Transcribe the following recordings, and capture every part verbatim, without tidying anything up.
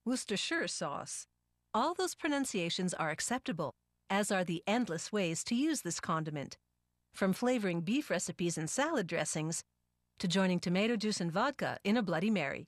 Worcestershire sauce. All those pronunciations are acceptable, as are the endless ways to use this condiment, from flavoring beef recipes and salad dressings to joining tomato juice and vodka in a Bloody Mary.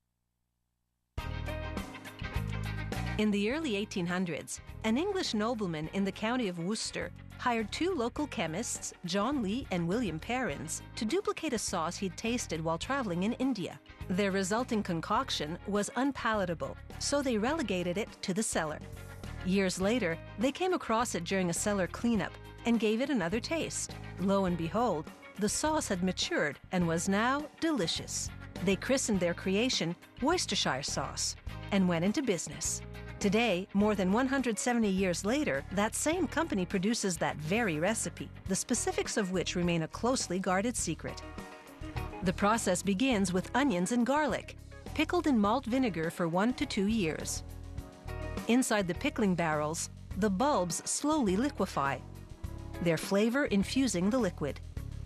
In the early eighteen hundreds, an English nobleman in the county of Worcester hired two local chemists, John Lee and William Perrins, to duplicate a sauce he'd tasted while traveling in India. Their resulting concoction was unpalatable, so they relegated it to the cellar. Years later, they came across it during a cellar cleanup and gave it another taste. Lo and behold, the sauce had matured and was now delicious. They christened their creation Worcestershire sauce and went into business. Today, more than one hundred seventy years later, that same company produces that very recipe, the specifics of which remain a closely guarded secret. The process begins with onions and garlic, pickled in malt vinegar for one to two years. Inside the pickling barrels, the bulbs slowly liquefy, their flavor infusing the liquid.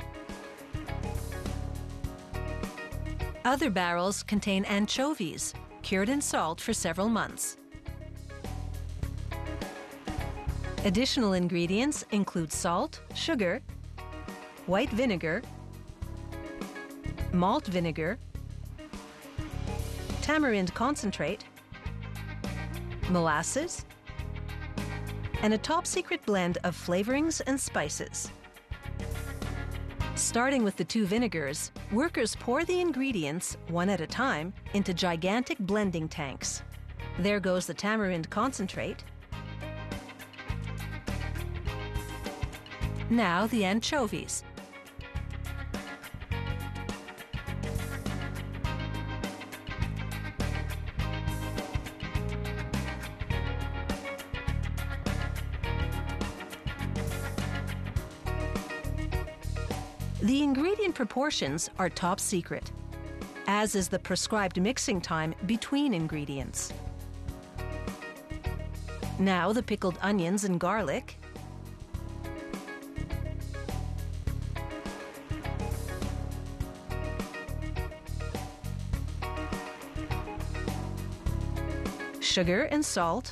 Other barrels contain anchovies, cured in salt for several months. Additional ingredients include salt, sugar, white vinegar, malt vinegar, tamarind concentrate, molasses, and a top-secret blend of flavorings and spices. Starting with the two vinegars, workers pour the ingredients, one at a time, into gigantic blending tanks. There goes the tamarind concentrate. Now the anchovies. The ingredient proportions are top secret, as is the prescribed mixing time between ingredients. Now the pickled onions and garlic, sugar and salt,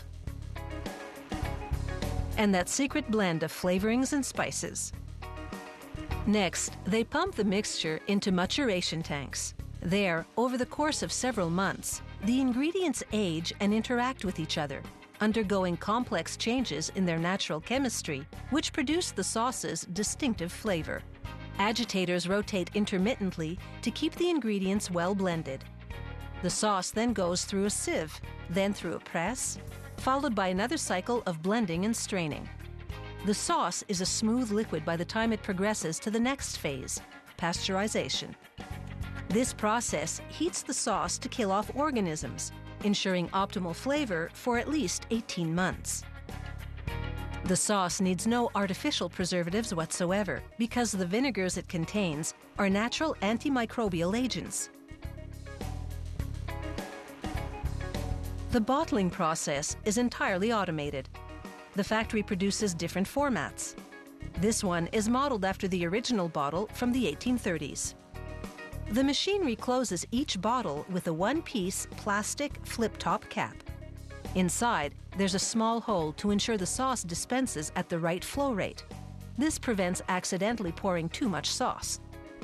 and that secret blend of flavorings and spices. Next, they pump the mixture into maturation tanks. There, over the course of several months, the ingredients age and interact with each other, undergoing complex changes in their natural chemistry, which produce the sauce's distinctive flavor. Agitators rotate intermittently to keep the ingredients well blended. The sauce then goes through a sieve, then through a press, followed by another cycle of blending and straining. The sauce is a smooth liquid by the time it progresses to the next phase, pasteurization. This process heats the sauce to kill off organisms, ensuring optimal flavor for at least eighteen months. The sauce needs no artificial preservatives whatsoever because the vinegars it contains are natural antimicrobial agents. The bottling process is entirely automated. The factory produces different formats. This one is modeled after the original bottle from the eighteen thirties. The machinery closes each bottle with a one-piece plastic flip-top cap. Inside, there's a small hole to ensure the sauce dispenses at the right flow rate. This prevents accidentally pouring too much sauce.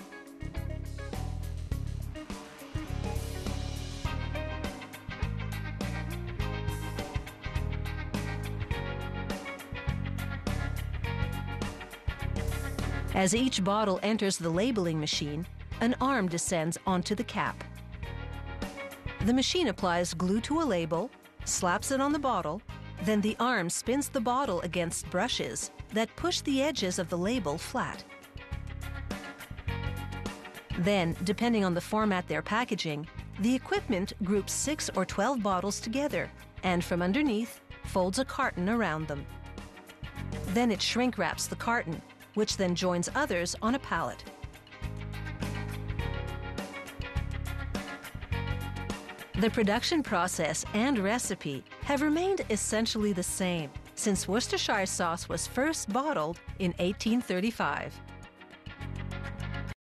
As each bottle enters the labeling machine, an arm descends onto the cap. The machine applies glue to a label, slaps it on the bottle, then the arm spins the bottle against brushes that push the edges of the label flat. Then, depending on the format they're packaging, the equipment groups six or twelve bottles together and from underneath folds a carton around them. Then it shrink wraps the carton, which then joins others on a pallet. The production process and recipe have remained essentially the same since Worcestershire sauce was first bottled in eighteen thirty-five.